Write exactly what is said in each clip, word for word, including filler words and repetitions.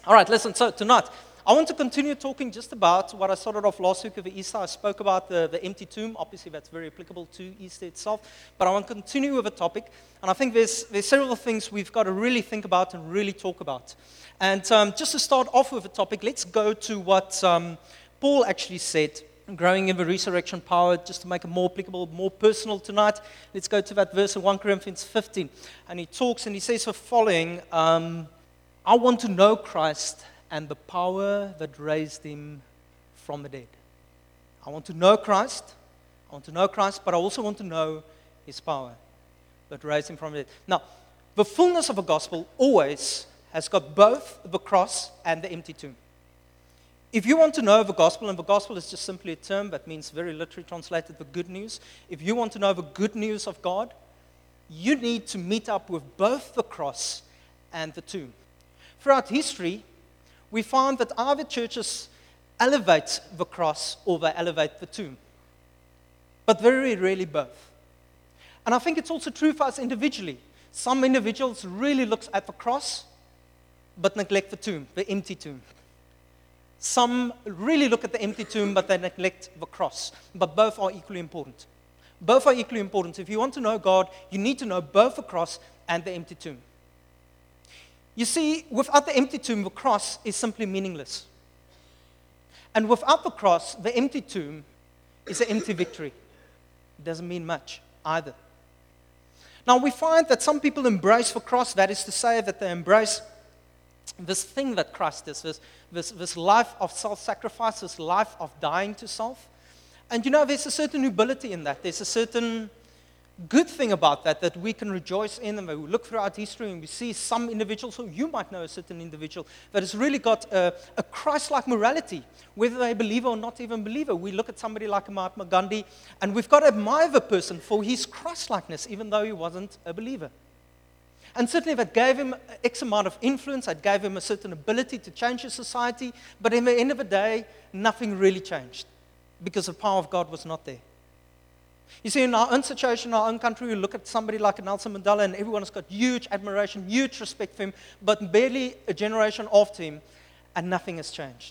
All right, listen, so tonight, I want to continue talking just about what I started off last week over Easter. I spoke about the, the empty tomb. Obviously, that's very applicable to Easter itself. But I want to continue with the topic. And I think there's, there's several things we've got to really think about and really talk about. And um, just to start off with the topic, let's go to what um, Paul actually said, growing in the resurrection power, just to make it more applicable, more personal tonight. Let's go to that verse in First Corinthians fifteen. And he talks and he says the following, um, I want to know Christ and the power that raised him from the dead. I want to know Christ. I want to know Christ, but I also want to know his power that raised him from the dead. Now, the fullness of the gospel always has got both the cross and the empty tomb. If you want to know the gospel, and the gospel is just simply a term that means very literally translated the good news. If you want to know the good news of God, you need to meet up with both the cross and the tomb. Throughout history, we find that either churches elevate the cross or they elevate the tomb, but very rarely both. And I think it's also true for us individually. Some individuals really look at the cross, but neglect the tomb, the empty tomb. Some really look at the empty tomb, but they neglect the cross. But both are equally important. Both are equally important. If you want to know God, you need to know both the cross and the empty tomb. You see, without the empty tomb, the cross is simply meaningless. And without the cross, the empty tomb is an empty victory. It doesn't mean much either. Now, we find that some people embrace the cross, that is to say that they embrace this thing that Christ is, this, this, this life of self-sacrifice, this life of dying to self. And you know, there's a certain nobility in that. There's a certain good thing about that, that we can rejoice in. And we look throughout history and we see some individuals, or you might know a certain individual, that has really got a, a Christ-like morality, whether they're a believer or not even a believer. We look at somebody like Mahatma Gandhi, and we've got to admire the person for his Christ-likeness, even though he wasn't a believer. And certainly that gave him X amount of influence, that gave him a certain ability to change his society, but in the end of the day, nothing really changed, because the power of God was not there. You see, in our own situation, in our own country, we look at somebody like Nelson Mandela, and everyone has got huge admiration, huge respect for him, but barely a generation after him, and nothing has changed.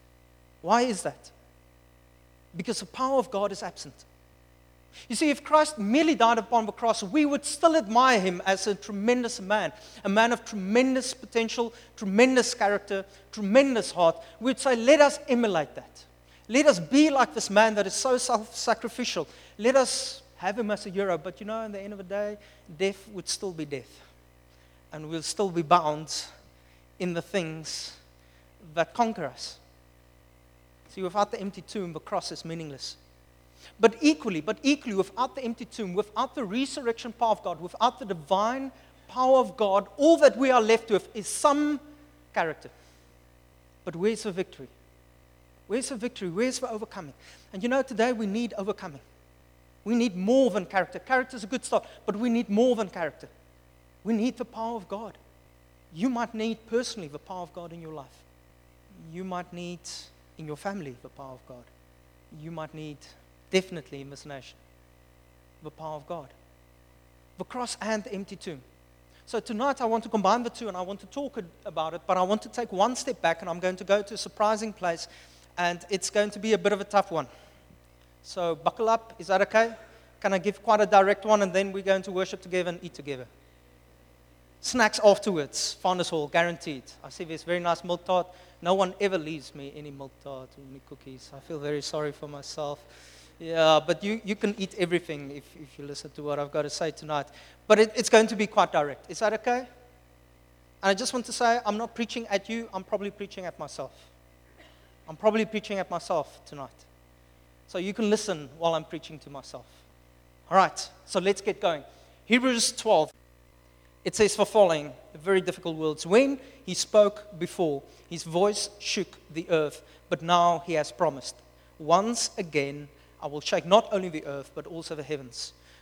Why is that? Because the power of God is absent. You see, if Christ merely died upon the cross, we would still admire him as a tremendous man, a man of tremendous potential, tremendous character, tremendous heart. We'd say, let us emulate that. Let us be like this man that is so self-sacrificial. Let us have him as a hero. But you know, in the end of the day, death would still be death. And we'll still be bound in the things that conquer us. See, without the empty tomb, the cross is meaningless. But equally, but equally, without the empty tomb, without the resurrection power of God, without the divine power of God, all that we are left with is some character. But where's the victory? Where's the victory? Where's the overcoming? And you know, today we need overcoming. We need more than character. Character is a good start, but we need more than character. We need the power of God. You might need personally the power of God in your life. You might need in your family the power of God. You might need definitely in this nation the power of God. The cross and the empty tomb. So tonight I want to combine the two and I want to talk about it, but I want to take one step back and I'm going to go to a surprising place. And it's going to be a bit of a tough one. So buckle up. Is that okay? Can I give quite a direct one and then we're going to worship together and eat together? Snacks afterwards. Founders Hall, guaranteed. I see there's very nice milk tart. No one ever leaves me any milk tart or any cookies. I feel very sorry for myself. Yeah, but you, you can eat everything if, if you listen to what I've got to say tonight. But it, it's going to be quite direct. Is that okay? And I just want to say, I'm not preaching at you. I'm probably preaching at myself. I'm probably preaching at myself tonight. So you can listen while I'm preaching to myself. All right, so let's get going. Hebrews twelve. It says the following, very difficult words. When he spoke before, his voice shook the earth, but now he has promised. Once again, I will shake not only the earth, but also the heavens.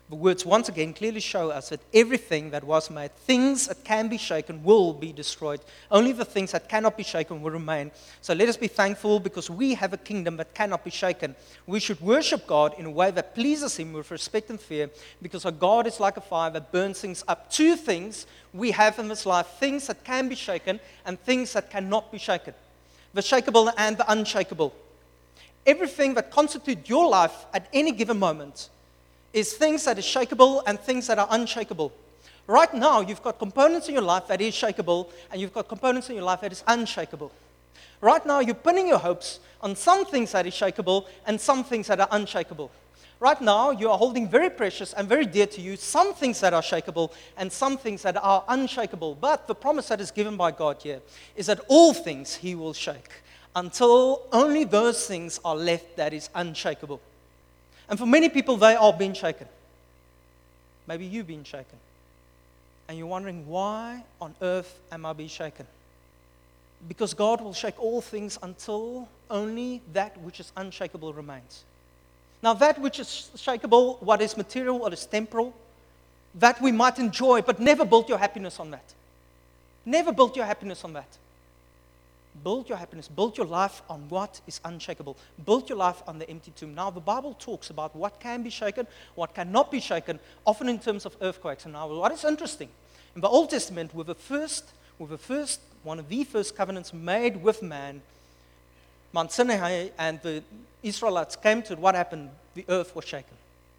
The words once again clearly show us that everything that was made, things that can be shaken, will be destroyed. Only the things that cannot be shaken will remain. So let us be thankful because we have a kingdom that cannot be shaken. We should worship God in a way that pleases Him with respect and fear, because our God is like a fire that burns things up. Two things we have in this life, things that can be shaken and things that cannot be shaken. The shakeable and the unshakable. Everything that constitutes your life at any given moment is things that is shakeable and things that are unshakable. Right now, you've got components in your life that is shakeable, and you've got components in your life that is unshakable. Right now, you're pinning your hopes on some things that is shakeable and some things that are unshakable. Right now, you are holding very precious and very dear to you some things that are shakeable and some things that are unshakable. But the promise that is given by God here is that all things He will shake until only those things are left that is unshakable. And for many people, they are being shaken. Maybe you've been shaken. And you're wondering, why on earth am I being shaken? Because God will shake all things until only that which is unshakable remains. Now, that which is shakeable, what is material, what is temporal, that we might enjoy, but never build your happiness on that. Never build your happiness on that. Build your happiness, build your life on what is unshakable. Build your life on the empty tomb. Now, the Bible talks about what can be shaken, what cannot be shaken, often in terms of earthquakes. And now, what is interesting, in the Old Testament, with the first, with the first, one of the first covenants made with man, Mount Sinai and the Israelites came to it, what happened? The earth was shaken.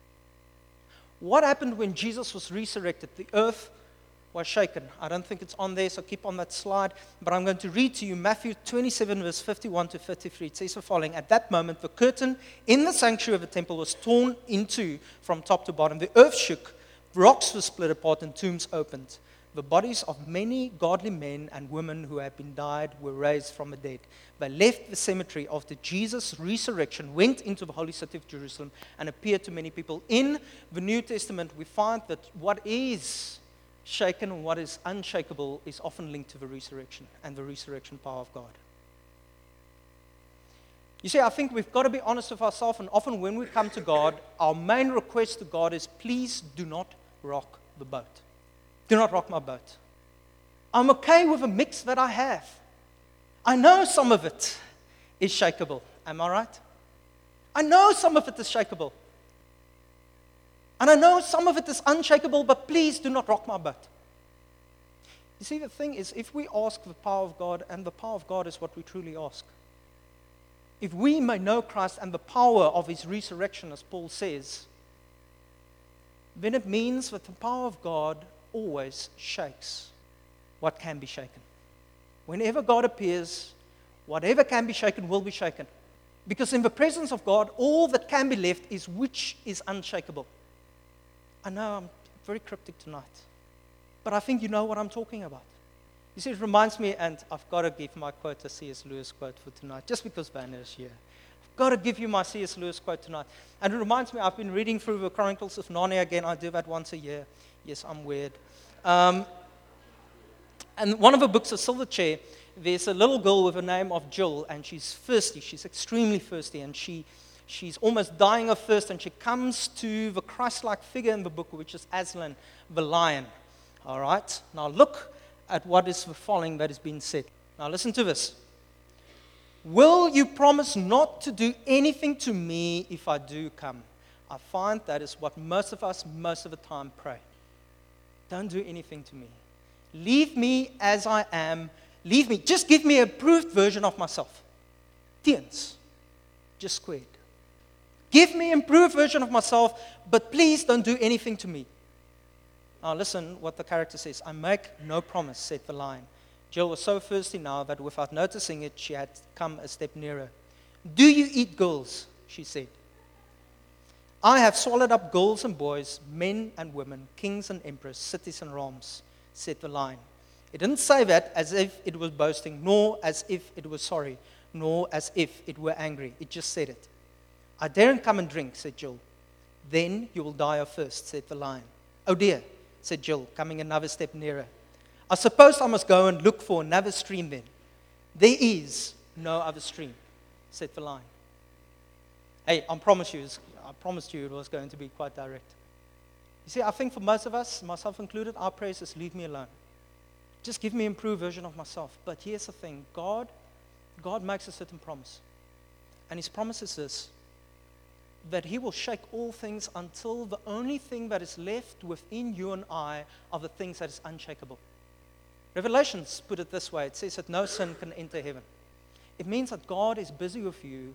What happened when Jesus was resurrected? The earth was shaken. I don't think it's on there, so keep on that slide. But I'm going to read to you Matthew twenty-seven, verse fifty-one to fifty-three. It says the following: At that moment, the curtain in the sanctuary of the temple was torn in two from top to bottom. The earth shook, rocks were split apart, and tombs opened. The bodies of many godly men and women who had been died were raised from the dead. They left the cemetery after Jesus' resurrection, went into the holy city of Jerusalem, and appeared to many people. In the New Testament, we find that what is shaken and what is unshakable is often linked to the resurrection and the resurrection power of God. You see, I think we've got to be honest with ourselves, and often when we come to God, our main request to God is, please do not rock the boat. Do not rock my boat. I'm okay with a mix that I have. I know some of it is shakeable. Am I right? I know some of it is shakeable. And I know some of it is unshakable, but please do not rock my boat. You see, the thing is, if we ask the power of God, and the power of God is what we truly ask, if we may know Christ and the power of His resurrection, as Paul says, then it means that the power of God always shakes what can be shaken. Whenever God appears, whatever can be shaken will be shaken. Because in the presence of God, all that can be left is which is unshakable. I know I'm very cryptic tonight, but I think you know what I'm talking about. You see, it reminds me, and I've got to give my quote a C S Lewis quote for tonight, just because Vanna is here. I've got to give you my C S Lewis quote tonight. And it reminds me, I've been reading through the Chronicles of Narnia again. I do that once a year. Yes, I'm weird. Um, and one of the books, A Silver Chair, there's a little girl with the name of Jill, and she's thirsty. She's extremely thirsty, and she she's almost dying of thirst, and she comes to the Christ-like figure in the book, which is Aslan, the lion. All right? Now look at what is the following that is being said. Now listen to this. Will you promise not to do anything to me if I do come? I find that is what most of us, most of the time, pray. Don't do anything to me. Leave me as I am. Leave me. Just give me a approved version of myself. Teens. Just squared. Give me an improved version of myself, but please don't do anything to me. Now listen what the character says. I make no promise, said the lion. Jill was so thirsty now that without noticing it, she had come a step nearer. Do you eat girls? She said. I have swallowed up girls and boys, men and women, kings and emperors, cities and realms, said the lion. It didn't say that as if it was boasting, nor as if it was sorry, nor as if it were angry. It just said it. I daren't come and drink, said Jill. Then you will die of thirst, said the lion. Oh dear, said Jill, coming another step nearer. I suppose I must go and look for another stream then. There is no other stream, said the lion. Hey, I promise you, I promised you it was going to be quite direct. You see, I think for most of us, myself included, our prayer is leave me alone. Just give me an improved version of myself. But here's the thing. God, God makes a certain promise. And his promise is this, that he will shake all things until the only thing that is left within you and I are the things that is unshakable. Revelations put it this way. It says that no sin can enter heaven. It means that God is busy with you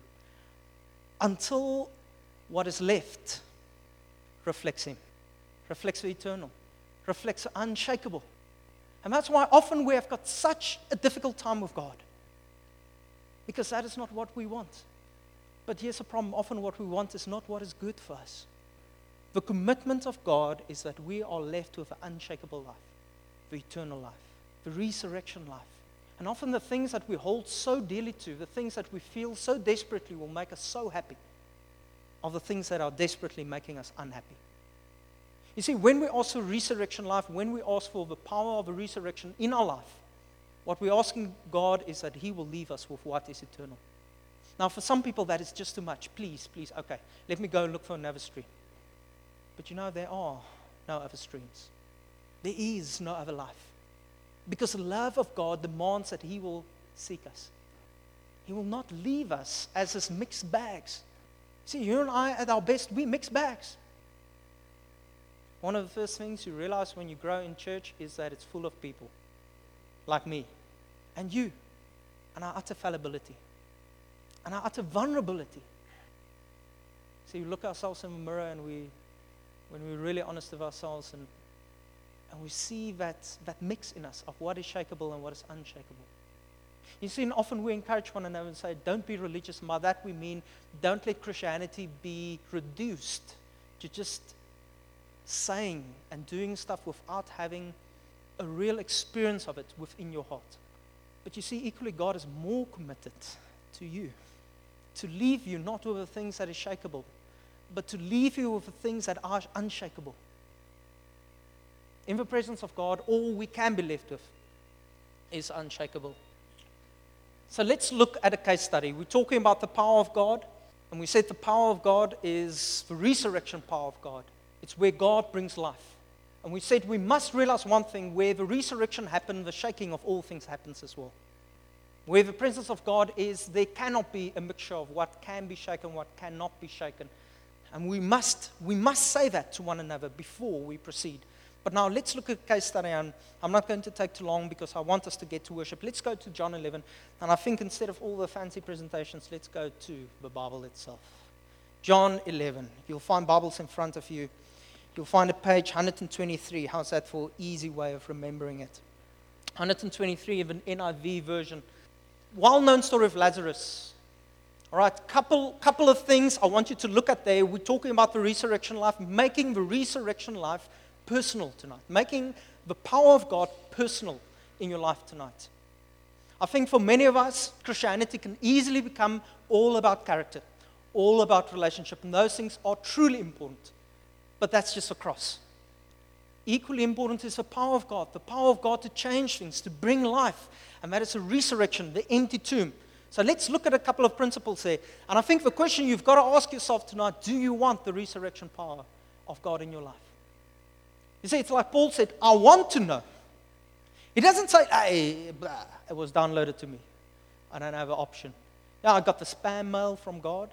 until what is left reflects him, reflects the eternal, reflects the unshakable. And that's why often we have got such a difficult time with God, because that is not what we want. But here's the problem. Often what we want is not what is good for us. The commitment of God is that we are left with an unshakable life, the eternal life, the resurrection life. And often the things that we hold so dearly to, the things that we feel so desperately will make us so happy, are the things that are desperately making us unhappy. You see, when we ask for resurrection life, when we ask for the power of a resurrection in our life, what we're asking God is that he will leave us with what is eternal. Now, for some people, that is just too much. Please, please, okay, let me go and look for another stream. But you know, there are no other streams. There is no other life. Because the love of God demands that he will seek us. He will not leave us as his mixed bags. See, you and I, at our best, we mix bags. One of the first things you realize when you grow in church is that it's full of people like me and you and our utter fallibility and our utter vulnerability. See, we look ourselves in the mirror and we, when we're really honest with ourselves and, and we see that, that mix in us of what is shakeable and what is unshakable. You see, and often we encourage one another and say, don't be religious. And by that we mean, don't let Christianity be reduced to just saying and doing stuff without having a real experience of it within your heart. But you see, equally, God is more committed to you, to leave you not with the things that is shakeable, but to leave you with the things that are unshakable. In the presence of God, all we can be left with is unshakable. So let's look at a case study. We're talking about the power of God, and we said the power of God is the resurrection power of God. It's where God brings life. And we said we must realize one thing, where the resurrection happens, the shaking of all things happens as well. Where the presence of God is, there cannot be a mixture of what can be shaken, what cannot be shaken. And we must, we must say that to one another before we proceed. But now let's look at a case study, and I'm not going to take too long because I want us to get to worship. Let's go to John eleven, and I think instead of all the fancy presentations, let's go to the Bible itself. John eleven. You'll find Bibles in front of you. You'll find a page one hundred twenty-three. How's that for an easy way of remembering it? one hundred twenty-three of an N I V version. Well-known story of Lazarus. All right, couple, couple of things I want you to look at there. We're talking about the resurrection life, making the resurrection life personal tonight, making the power of God personal in your life tonight. I think for many of us, Christianity can easily become all about character, all about relationship, and those things are truly important. But that's just a cross. Equally important is the power of God, the power of God to change things, to bring life, and that is a resurrection, the empty tomb. So let's look at a couple of principles there. And I think the question you've got to ask yourself tonight, do you want the resurrection power of God in your life? You see, it's like Paul said, I want to know. He doesn't say, hey, blah, it was downloaded to me. I don't have an option. Yeah, I got the spam mail from God.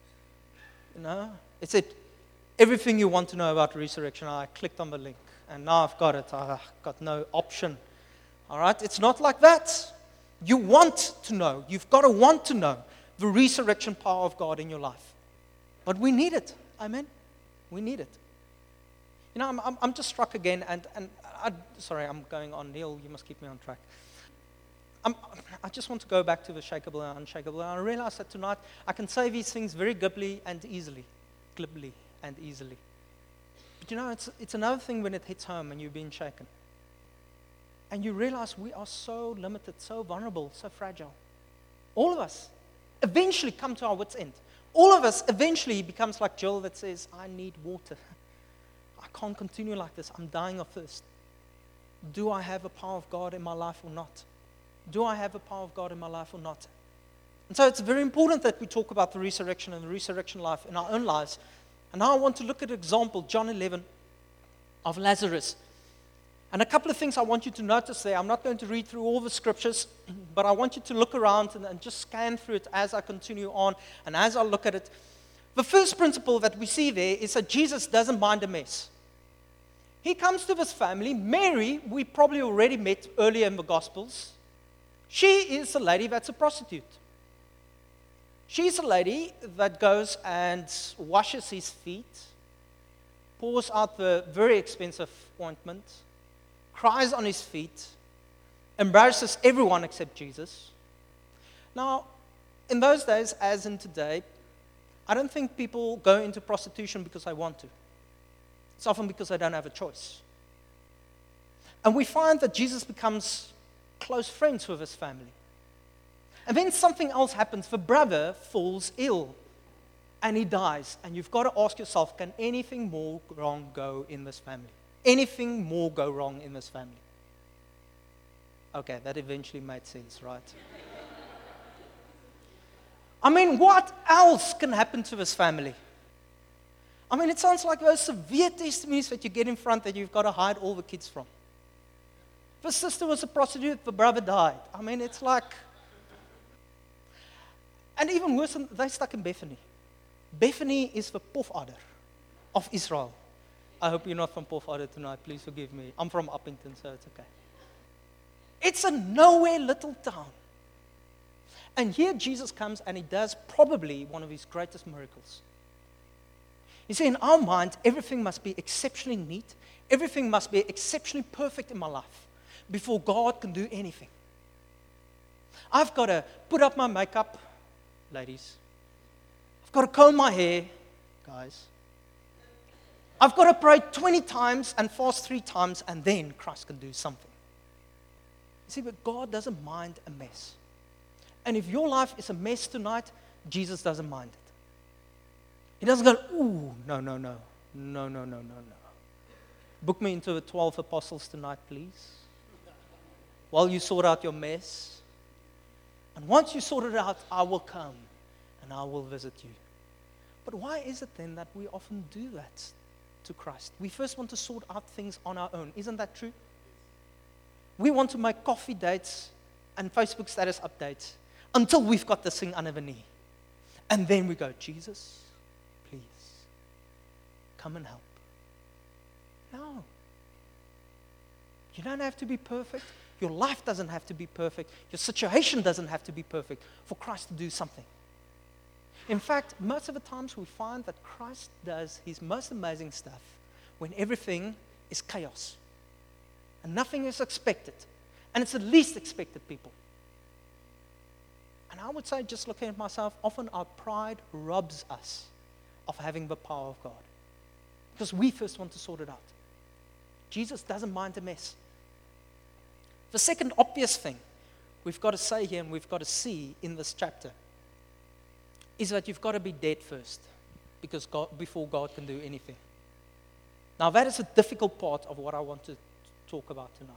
You know, it said, everything you want to know about resurrection, I clicked on the link, and now I've got it. I've got no option. All right? It's not like that. You want to know. You've got to want to know the resurrection power of God in your life. But we need it. Amen? We need it. You know, I'm, I'm, I'm just struck again, and, and I, sorry, I'm going on. Neil, you must keep me on track. I'm, I just want to go back to the shakeable and unshakable, and I realize that tonight I can say these things very glibly and easily. Glibly and easily. But you know, it's, it's another thing when it hits home and you're being shaken. And you realize we are so limited, so vulnerable, so fragile. All of us eventually come to our wits' end. All of us eventually becomes like Joel that says, I need water. I can't continue like this. I'm dying of thirst. Do I have a power of God in my life or not? Do I have a power of God in my life or not? And so it's very important that we talk about the resurrection and the resurrection life in our own lives. And now I want to look at an example, John eleven. of Lazarus. And a couple of things I want you to notice there. I'm not going to read through all the scriptures, but I want you to look around and, and just scan through it as I continue on and as I look at it. The first principle that we see there is that Jesus doesn't mind a mess. He comes to this family. Mary, we probably already met earlier in the Gospels. She is a lady that's a prostitute. She's a lady that goes and washes his feet, pours out the very expensive ointment, cries on his feet, embarrasses everyone except Jesus. Now, in those days, as in today, I don't think people go into prostitution because they want to. It's often because they don't have a choice. And we find that Jesus becomes close friends with his family. And then something else happens. The brother falls ill and he dies. And you've got to ask yourself, can anything more wrong go in this family? Anything more go wrong in this family? Okay, that eventually made sense, right? I mean, what else can happen to this family? I mean, it sounds like those severe testimonies that you get in front that you've got to hide all the kids from. The sister was a prostitute, the brother died. I mean, it's like... And even worse, they're stuck in Bethany. Bethany is the Pofadder of Israel. I hope you're not from Pofadder tonight. Please forgive me. I'm from Uppington, so it's okay. It's a nowhere little town. And here Jesus comes and he does probably one of his greatest miracles. You see, in our mind, everything must be exceptionally neat. Everything must be exceptionally perfect in my life before God can do anything. I've got to put up my makeup, ladies. I've got to comb my hair, guys. I've got to pray twenty times and fast three times, and then Christ can do something. You see, but God doesn't mind a mess. And if your life is a mess tonight, Jesus doesn't mind it. He doesn't go, ooh, no, no, no, no, no, no, no, no. Book me into the twelve apostles tonight, please. While you sort out your mess. And once you sort it out, I will come and I will visit you. But why is it then that we often do that to Christ? We first want to sort out things on our own. Isn't that true? We want to make coffee dates and Facebook status updates until we've got this thing under the knee. And then we go, Jesus, please, come and help. No. You don't have to be perfect. Your life doesn't have to be perfect. Your situation doesn't have to be perfect for Christ to do something. In fact, most of the times we find that Christ does his most amazing stuff when everything is chaos and nothing is expected. And it's the least expected people. And I would say, just looking at myself, often our pride robs us of having the power of God. Because we first want to sort it out. Jesus doesn't mind a mess. The second obvious thing we've got to say here and we've got to see in this chapter is that you've got to be dead first because God, before God can do anything. Now that is a difficult part of what I want to talk about tonight.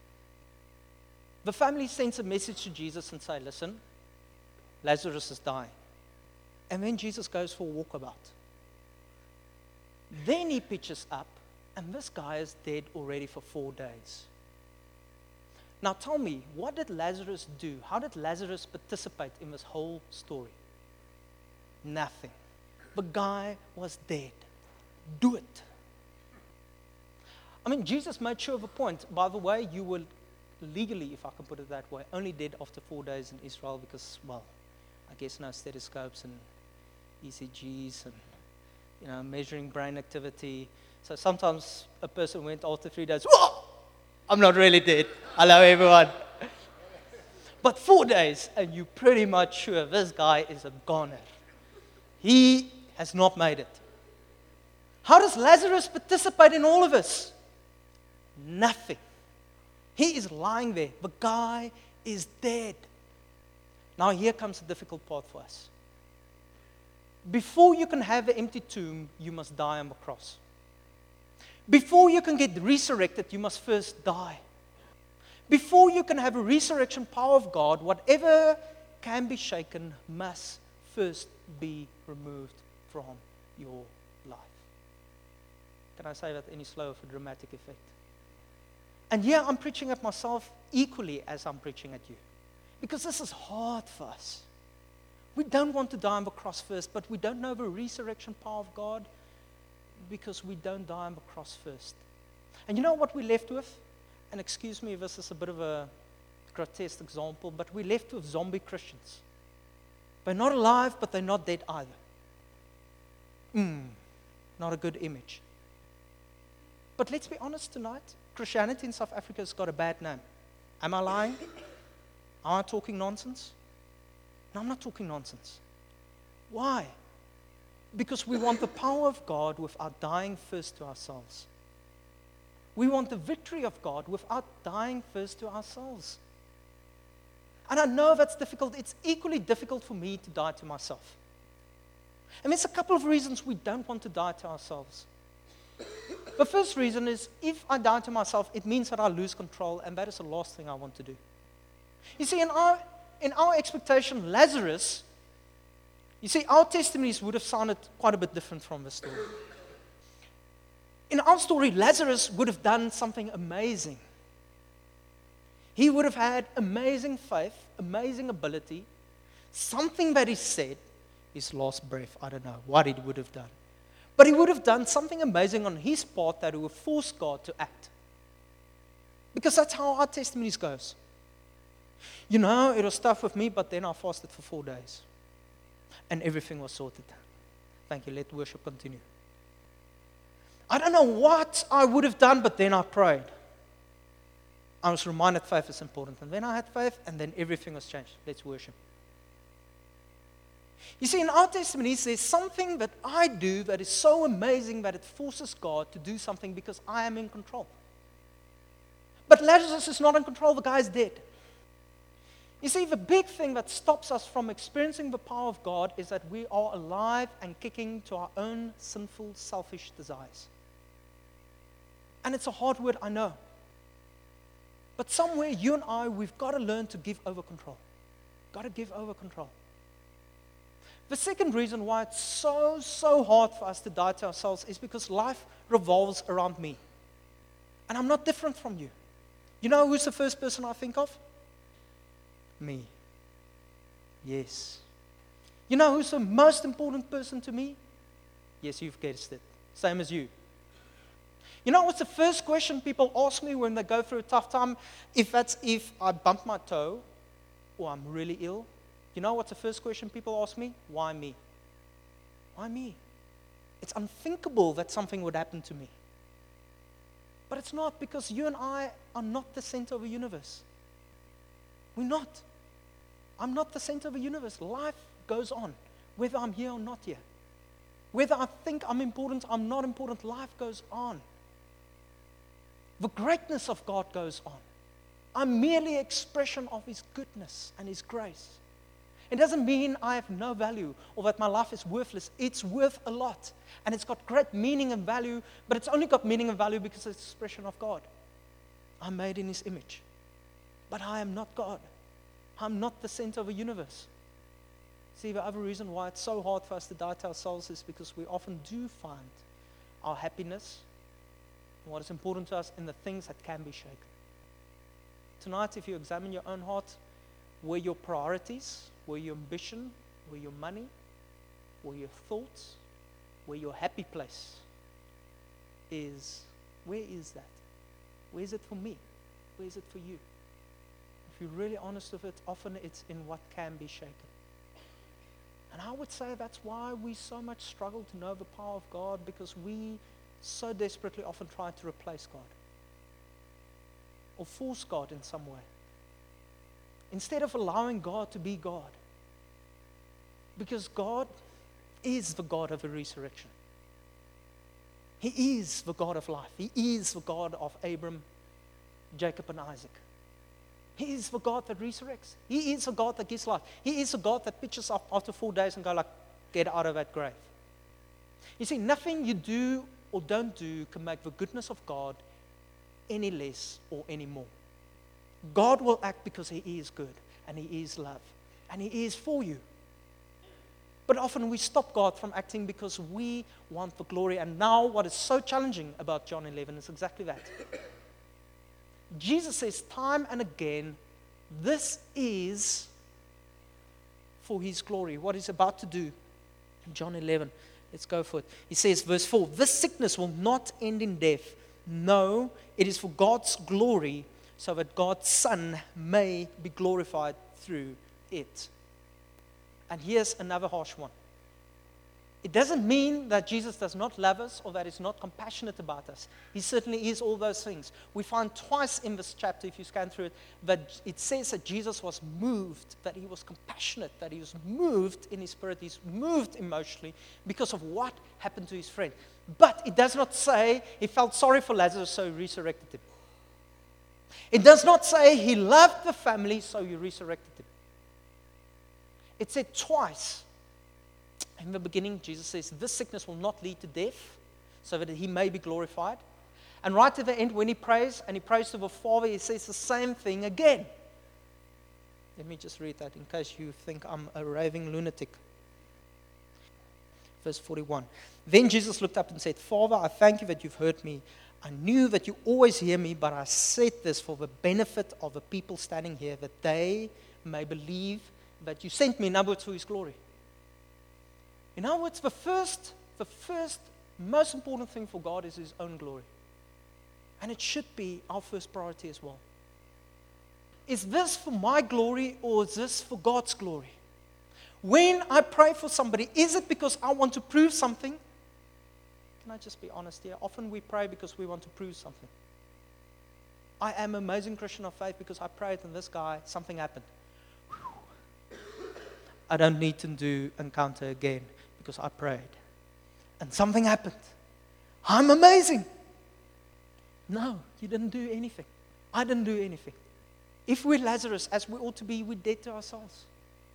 The family sends a message to Jesus and say, listen, Lazarus is dying. And then Jesus goes for a walkabout. Then he pitches up, and this guy is dead already for four days. Now tell me, what did Lazarus do? How did Lazarus participate in this whole story? Nothing. The guy was dead. Do it. I mean, Jesus made sure of a point. By the way, you were legally, if I can put it that way, only dead after four days in Israel because, well, I guess no stethoscopes and E C Gs and, you know, measuring brain activity. So sometimes a person went after three days, whoa, I'm not really dead. Hello, everyone. But four days, and you're pretty much sure this guy is a goner. He has not made it. How does Lazarus participate in all of this? Nothing. He is lying there. The guy is dead. Now here comes the difficult part for us. Before you can have an empty tomb, you must die on the cross. Before you can get resurrected, you must first die. Before you can have a resurrection power of God, whatever can be shaken must first be removed from your life. Can I say that any slower for dramatic effect? And yeah, I'm preaching at myself equally as I'm preaching at you. Because this is hard for us. We don't want to die on the cross first, but we don't know the resurrection power of God because we don't die on the cross first. And you know what we're left with? And excuse me if this is a bit of a grotesque example, but we're left with zombie Christians. They're not alive, but they're not dead either. Mm, not a good image. But let's be honest tonight, Christianity in South Africa has got a bad name. Am I lying? Am I talking nonsense? No, I'm not talking nonsense. Why? Because we want the power of God without dying first to ourselves. We want the victory of God without dying first to ourselves. And I know that's difficult. It's equally difficult for me to die to myself. And there's a couple of reasons we don't want to die to ourselves. The first reason is if I die to myself, it means that I lose control, and that is the last thing I want to do. You see, in our, in our expectation, Lazarus, you see, our testimonies would have sounded quite a bit different from this story. In our story, Lazarus would have done something amazing. He would have had amazing faith, amazing ability, something that he said, his last breath, I don't know what he would have done. But he would have done something amazing on his part that would force God to act. Because that's how our testimonies goes. You know, it was tough with me, but then I fasted for four days. And everything was sorted. Thank you, let worship continue. I don't know what I would have done, but then I prayed. I was reminded faith is important. And then I had faith, and then everything was changed. Let's worship. You see, in our testimonies, there's something that I do that is so amazing that it forces God to do something because I am in control. But Lazarus is not in control. The guy is dead. You see, the big thing that stops us from experiencing the power of God is that we are alive and kicking to our own sinful, selfish desires. And it's a hard word, I know. But somewhere, you and I, we've got to learn to give over control. Got to give over control. The second reason why it's so, so hard for us to die to ourselves is because life revolves around me. And I'm not different from you. You know who's the first person I think of? Me. Yes. You know who's the most important person to me? Yes, you've guessed it. Same as you. You know what's the first question people ask me when they go through a tough time? If that's if I bump my toe or I'm really ill. You know what's the first question people ask me? Why me? Why me? It's unthinkable that something would happen to me. But it's not, because you and I are not the center of the universe. We're not. I'm not the center of the universe. Life goes on, whether I'm here or not here. Whether I think I'm important, I'm not important, life goes on. The greatness of God goes on. I'm merely an expression of His goodness and His grace. It doesn't mean I have no value or that my life is worthless. It's worth a lot. And it's got great meaning and value, but it's only got meaning and value because it's an expression of God. I'm made in His image. But I am not God. I'm not the center of the universe. See, the other reason why it's so hard for us to die to ourselves is because we often do find our happiness and what is important to us in the things that can be shaken. Tonight, if you examine your own heart, where your priorities, where your ambition, where your money, where your thoughts, where your happy place is, where is that? Where is it for me? Where is it for you? If you're really honest with it, often it's in what can be shaken. And I would say that's why we so much struggle to know the power of God, because we so desperately often try to replace God or force God in some way, instead of allowing God to be God. Because God is the God of the resurrection. He is the God of life. He is the God of Abram, Jacob, and Isaac. He is the God that resurrects. He is the God that gives life. He is the God that picks us up after four days and go like, get out of that grave. You see, nothing you do or don't do can make the goodness of God any less or any more. God will act because He is good and He is love and He is for you. But often we stop God from acting because we want the glory. And now what is so challenging about John eleven is exactly that. Jesus says time and again, this is for his glory, what he's about to do. In John eleven, let's go for it. He says, verse four, this sickness will not end in death. No, it is for God's glory, so that God's Son may be glorified through it. And here's another harsh one. It doesn't mean that Jesus does not love us or that he's not compassionate about us. He certainly is all those things. We find twice in this chapter, if you scan through it, that it says that Jesus was moved, that he was compassionate, that he was moved in his spirit, he's moved emotionally because of what happened to his friend. But it does not say he felt sorry for Lazarus, so he resurrected him. It does not say he loved the family, so he resurrected him. It said twice. In the beginning, Jesus says, this sickness will not lead to death, so that he may be glorified. And right at the end, when he prays, and he prays to the Father, he says the same thing again. Let me just read that in case you think I'm a raving lunatic. Verse forty-one. Then Jesus looked up and said, Father, I thank you that you've heard me. I knew that you always hear me, but I said this for the benefit of the people standing here, that they may believe that you sent me, in other words, for his glory. In other words, the first, the first most important thing for God is his own glory. And it should be our first priority as well. Is this for my glory or is this for God's glory? When I pray for somebody, is it because I want to prove something? Can I just be honest here? Often we pray because we want to prove something. I am an amazing Christian of faith because I prayed and this guy, something happened. I don't need to do encounter again because I prayed. And something happened. I'm amazing. No, you didn't do anything. I didn't do anything. If we're Lazarus, as we ought to be, we're dead to ourselves.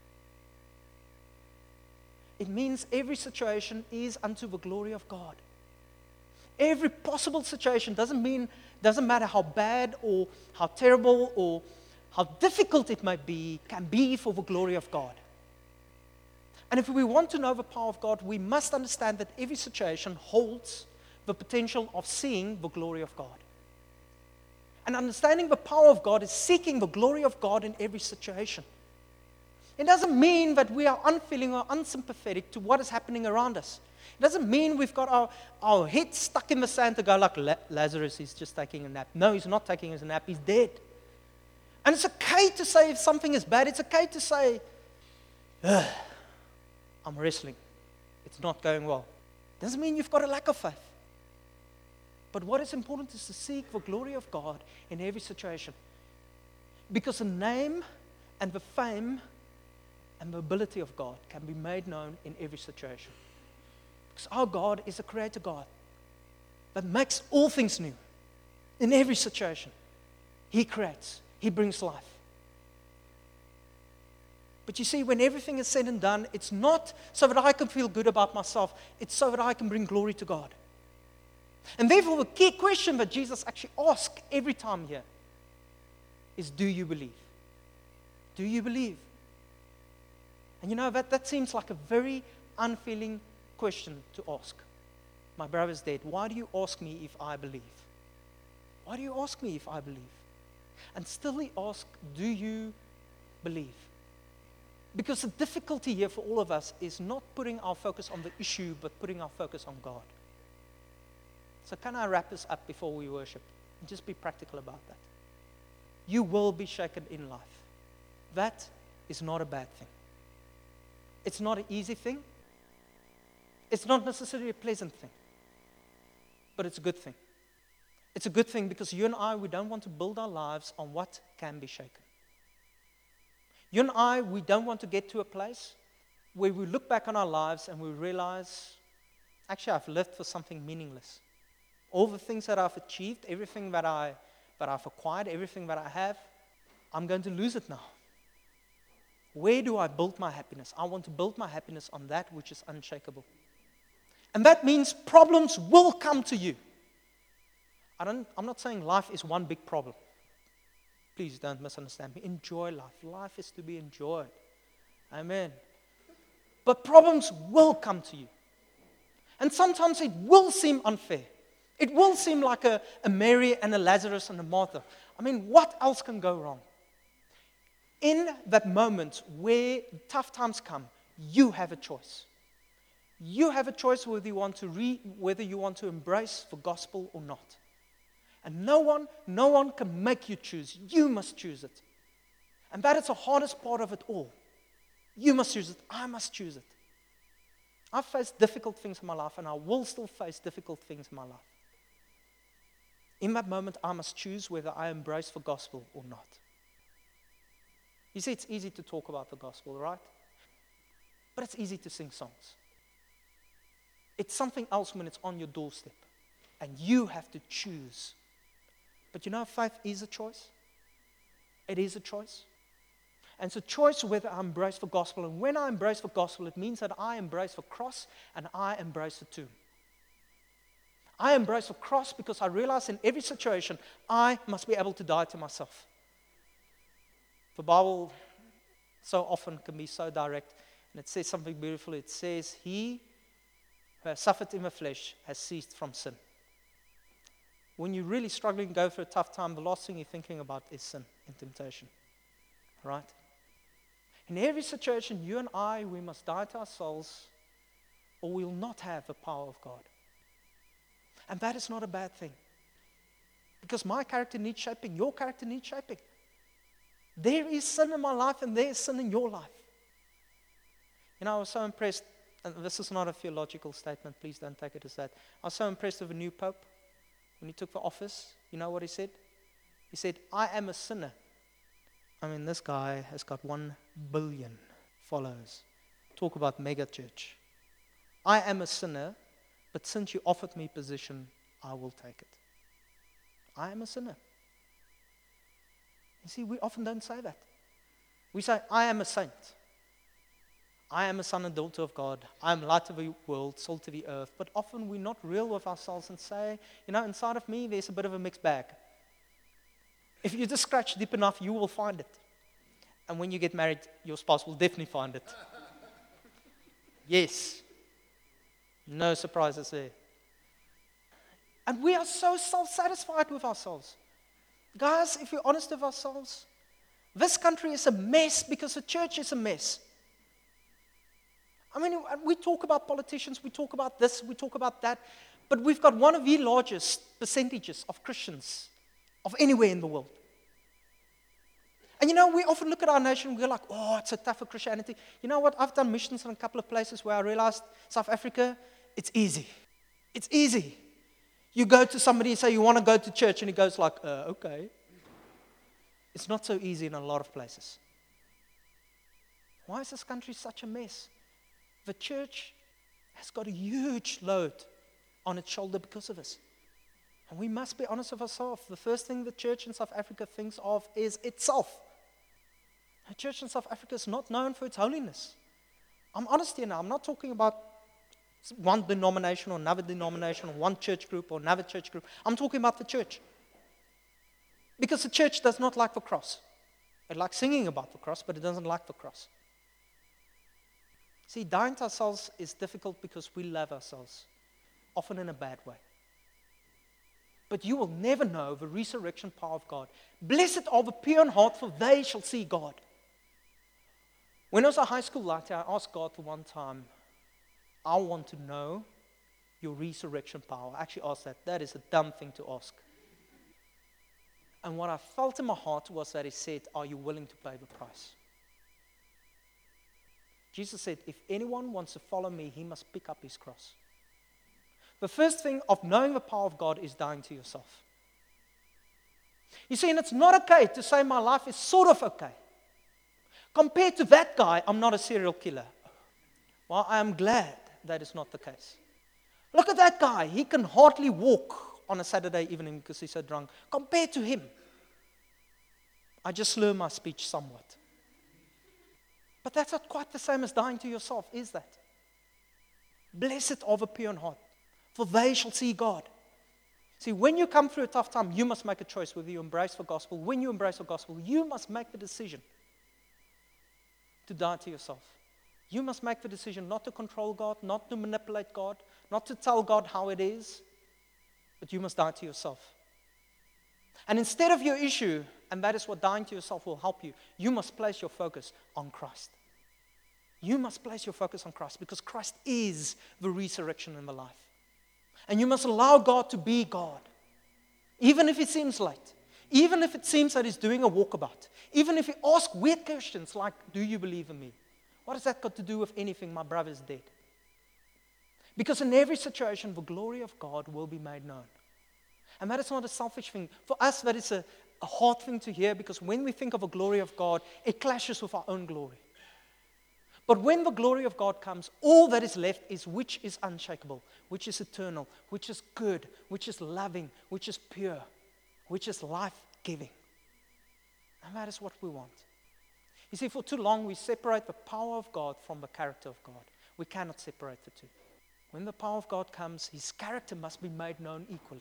It means every situation is unto the glory of God. Every possible situation doesn't mean, doesn't matter how bad or how terrible or how difficult it might be, can be for the glory of God. And if we want to know the power of God, we must understand that every situation holds the potential of seeing the glory of God. And understanding the power of God is seeking the glory of God in every situation. It doesn't mean that we are unfeeling or unsympathetic to what is happening around us. It doesn't mean we've got our, our head stuck in the sand to go like Lazarus is just taking a nap. No, he's not taking a nap. He's dead. And it's okay to say if something is bad. It's okay to say, ugh, I'm wrestling. It's not going well. Doesn't mean you've got a lack of faith. But what is important is to seek the glory of God in every situation. Because the name and the fame and the ability of God can be made known in every situation. Because our God is a creator God that makes all things new in every situation. He creates. He brings life. But you see, when everything is said and done, it's not so that I can feel good about myself. It's so that I can bring glory to God. And therefore, the key question that Jesus actually asks every time here is, do you believe? Do you believe? And you know, that, that seems like a very unfeeling question to ask. My brother's dead. Why do you ask me if I believe? Why do you ask me if I believe? And still he asks, do you believe? Because the difficulty here for all of us is not putting our focus on the issue, but putting our focus on God. So can I wrap this up before we worship? And just be practical about that. You will be shaken in life. That is not a bad thing. It's not an easy thing. It's not necessarily a pleasant thing. But it's a good thing. It's a good thing because you and I, we don't want to build our lives on what can be shaken. You and I, we don't want to get to a place where we look back on our lives and we realize, actually, I've lived for something meaningless. All the things that I've achieved, everything that, I, that I've acquired, everything that I have, I'm going to lose it now. Where do I build my happiness? I want to build my happiness on that which is unshakable. And that means problems will come to you. I don't, I'm not saying life is one big problem. Please don't misunderstand me. Enjoy life. Life is to be enjoyed. Amen. But problems will come to you. And sometimes it will seem unfair. It will seem like a, a Mary and a Lazarus and a Martha. I mean, what else can go wrong? In that moment where tough times come, you have a choice. You have a choice whether you want to re, whether you want to embrace the gospel or not. And no one, no one can make you choose. You must choose it. And that is the hardest part of it all. You must choose it. I must choose it. I've faced difficult things in my life, and I will still face difficult things in my life. In that moment, I must choose whether I embrace the gospel or not. You see, it's easy to talk about the gospel, right? But it's easy to sing songs. It's something else when it's on your doorstep, and you have to choose. But you know, faith is a choice. It is a choice. And it's a choice whether I embrace the gospel. And when I embrace the gospel, it means that I embrace the cross and I embrace the tomb. I embrace the cross because I realize in every situation, I must be able to die to myself. The Bible so often can be so direct, and it says something beautiful. It says, he who has suffered in the flesh has ceased from sin. When you're really struggling, go through a tough time, the last thing you're thinking about is sin and temptation. Right? In every situation, you and I, we must die to ourselves, or we will not have the power of God. And that is not a bad thing. Because my character needs shaping, your character needs shaping. There is sin in my life, and there is sin in your life. You know, I was so impressed, and this is not a theological statement, please don't take it as that. I was so impressed with the new Pope. When he took the office, you know what he said? He said, I am a sinner. I mean, this guy has got one billion followers. Talk about mega church. I am a sinner, but since you offered me position, I will take it. I am a sinner. You see, we often don't say that. We say, I am a saint. I am a son and daughter of God. I am light of the world, salt of the earth. But often we're not real with ourselves and say, you know, inside of me, there's a bit of a mixed bag. If you just scratch deep enough, you will find it. And when you get married, your spouse will definitely find it. Yes. No surprises there. And we are so self-satisfied with ourselves. Guys, if we're honest with ourselves, this country is a mess because the church is a mess. I mean, we talk about politicians, we talk about this, we talk about that, but we've got one of the largest percentages of Christians of anywhere in the world. And you know, we often look at our nation and we're like, oh, it's so tough for Christianity. You know what? I've done missions in a couple of places where I realized South Africa, it's easy. It's easy. You go to somebody and say, you want to go to church, and he goes like, uh, okay. It's not so easy in a lot of places. Why is this country such a mess? The church has got a huge load on its shoulder because of this. And we must be honest with ourselves. The first thing the church in South Africa thinks of is itself. The church in South Africa is not known for its holiness. I'm honest here now. I'm not talking about one denomination or another denomination or one church group or another church group. I'm talking about the church. Because the church does not like the cross. It likes singing about the cross, but it doesn't like the cross. See, dying to ourselves is difficult because we love ourselves, often in a bad way. But you will never know the resurrection power of God. Blessed are the pure in heart, for they shall see God. When I was a high school latte, I asked God for one time, I want to know your resurrection power. I actually asked that. That is a dumb thing to ask. And what I felt in my heart was that he said, are you willing to pay the price? Jesus said, if anyone wants to follow me, he must pick up his cross. The first thing of knowing the power of God is dying to yourself. You see, and it's not okay to say my life is sort of okay. Compared to that guy, I'm not a serial killer. Well, I am glad that is not the case. Look at that guy. He can hardly walk on a Saturday evening because he's so drunk. Compared to him, I just slur my speech somewhat. But that's not quite the same as dying to yourself, is that? Blessed are the pure in heart, for they shall see God. See, when you come through a tough time, you must make a choice whether you embrace the gospel. When you embrace the gospel, you must make the decision to die to yourself. You must make the decision not to control God, not to manipulate God, not to tell God how it is, but you must die to yourself. And instead of your issue, and that is what dying to yourself will help you, you must place your focus on Christ. You must place your focus on Christ because Christ is the resurrection and the life. And you must allow God to be God. Even if it seems late. Even if it seems that He's doing a walkabout. Even if you ask weird questions like, do you believe in me? What has that got to do with anything? My brother's dead. Because in every situation, the glory of God will be made known. And that is not a selfish thing. For us, that is a, a hard thing to hear because when we think of the glory of God, it clashes with our own glory. But when the glory of God comes, all that is left is which is unshakable, which is eternal, which is good, which is loving, which is pure, which is life-giving. And that is what we want. You see, for too long, we separate the power of God from the character of God. We cannot separate the two. When the power of God comes, His character must be made known equally.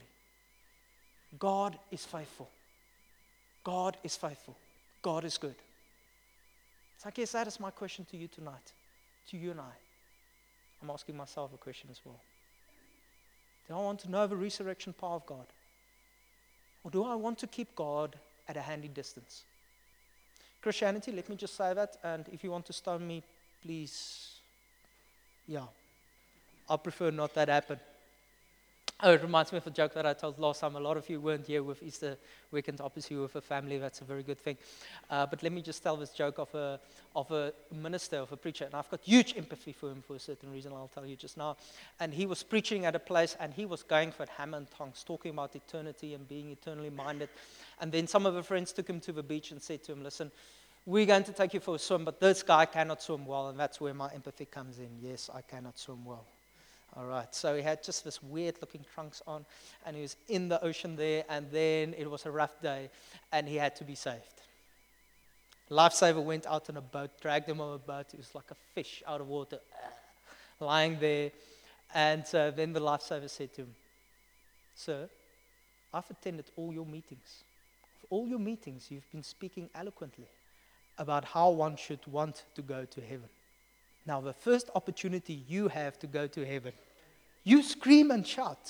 God is faithful. God is faithful. God is good. So I guess that is my question to you tonight, to you and I. I'm asking myself a question as well. Do I want to know the resurrection power of God? Or do I want to keep God at a handy distance? Christianity, let me just say that, and if you want to stone me, please, yeah, I prefer not that happen. Oh, it reminds me of a joke that I told last time. A lot of you weren't here with Easter weekend, obviously with a family. That's a very good thing. Uh, but let me just tell this joke of a of a minister, of a preacher. And I've got huge empathy for him for a certain reason I'll tell you just now. And he was preaching at a place, and he was going for hammer and tongs, talking about eternity and being eternally minded. And then some of the friends took him to the beach and said to him, listen, we're going to take you for a swim, but this guy cannot swim well. And that's where my empathy comes in. Yes, I cannot swim well. All right, so he had just this weird-looking trunks on, and he was in the ocean there, and then it was a rough day, and he had to be saved. Lifesaver went out on a boat, dragged him on a boat. He was like a fish out of water, uh, lying there. And uh, then the lifesaver said to him, sir, I've attended all your meetings. Of all your meetings, you've been speaking eloquently about how one should want to go to heaven. Now, the first opportunity you have to go to heaven, you scream and shout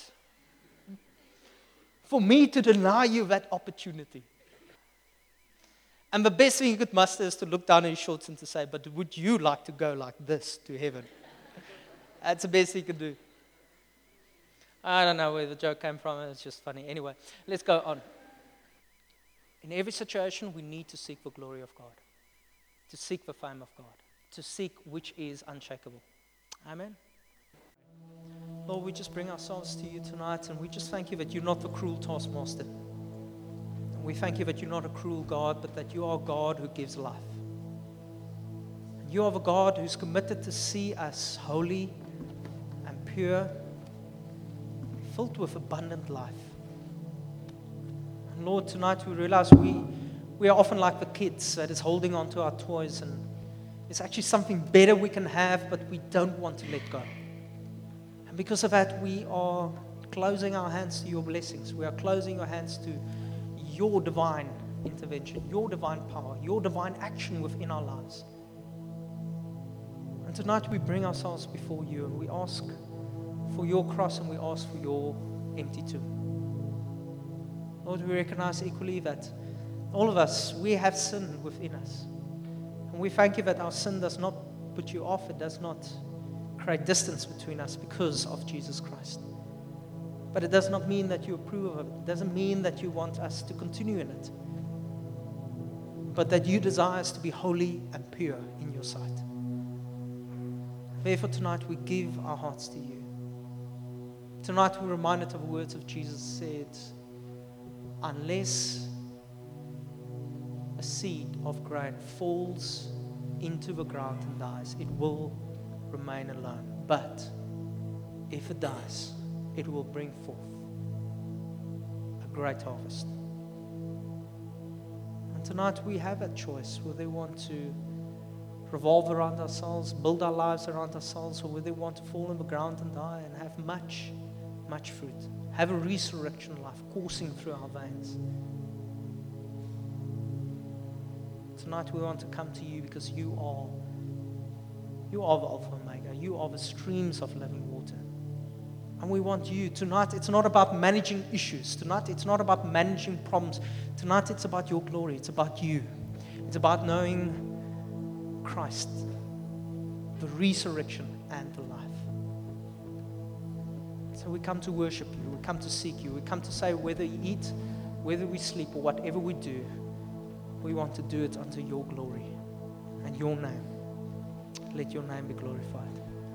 for me to deny you that opportunity. And the best thing you could muster is to look down at his shorts and to say, but would you like to go like this to heaven? That's the best he could do. I don't know where the joke came from. It's just funny. Anyway, let's go on. In every situation, we need to seek the glory of God, to seek the fame of God, to seek which is unshakable. Amen. Lord, we just bring ourselves to you tonight, and we just thank you that you're not the cruel taskmaster. And we thank you that you're not a cruel God, but that you are God who gives life. And you are the God who's committed to see us holy and pure, filled with abundant life. And Lord, tonight we realize we, we are often like the kids that is holding on to our toys, and it's actually something better we can have, but we don't want to let go. And because of that, we are closing our hands to your blessings. We are closing our hands to your divine intervention, your divine power, your divine action within our lives. And tonight we bring ourselves before you, and we ask for your cross, and we ask for your empty tomb. Lord, we recognize equally that all of us, we have sin within us. And we thank you that our sin does not put you off. It does not create distance between us because of Jesus Christ. But it does not mean that you approve of it. It doesn't mean that you want us to continue in it. But that you desire us to be holy and pure in your sight. Therefore, tonight we give our hearts to you. Tonight we're reminded of the words of Jesus said, unless a seed of grain falls into the ground and dies, it will remain alone. But if it dies, it will bring forth a great harvest. And tonight we have a choice whether we want to revolve around ourselves, build our lives around ourselves, or whether we want to fall in the ground and die and have much, much fruit. Have a resurrection life coursing through our veins. Tonight we want to come to you because you are You are the Alpha and Omega. You are the streams of living water. And we want you. Tonight, it's not about managing issues. Tonight, it's not about managing problems. Tonight, it's about your glory. It's about you. It's about knowing Christ, the resurrection and the life. So we come to worship you. We come to seek you. We come to say whether we eat, whether we sleep, or whatever we do, we want to do it unto your glory and your name. Let your name be glorified.